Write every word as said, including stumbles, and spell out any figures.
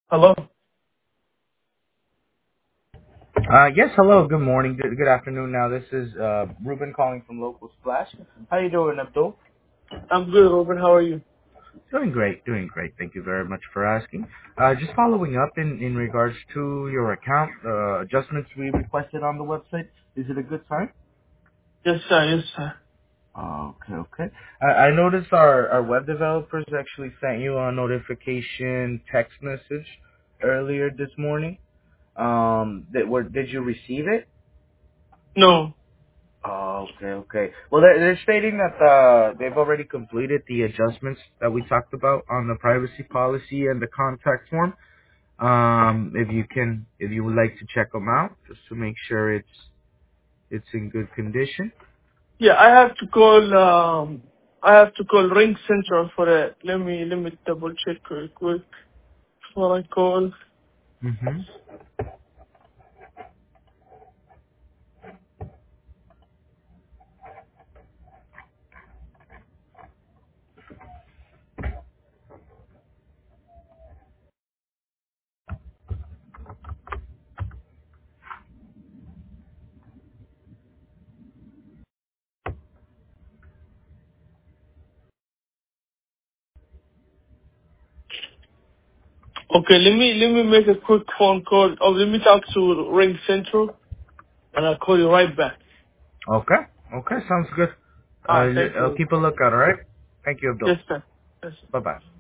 Hello. Uh, yes, hello, good morning, good, good afternoon now. This is, uh, Ruben calling from Local Splash. How you doing, Abdul? I'm good, Robin. How are you? Doing great, doing great. Thank you very much for asking. Uh, just following up in, in regards to your account, uh, adjustments we requested on the website. Is it a good time? Yes, sir. Yes, sir. Okay, okay. I, I noticed our, our web developers actually sent you a notification text message earlier this morning. Um, that were, did you receive it? No. Oh, okay, okay. Well, they're, they're stating that uh, they've already completed the adjustments that we talked about on the privacy policy and the contact form. Um, if you can, if you would like to check them out, just to make sure it's it's in good condition. Yeah, I have to call. Um, I have to call Ring Central for that. Let me let me double check real quick before I call. Mm-hmm. Okay, let me let me make a quick phone call. Oh, let me talk to Ring Central, and I'll call you right back. Okay. Okay. Sounds good. Ah, Uh, thank I'll you. keep a lookout. All right. Thank you, Abdul. Yes, sir. Yes, sir. Bye bye.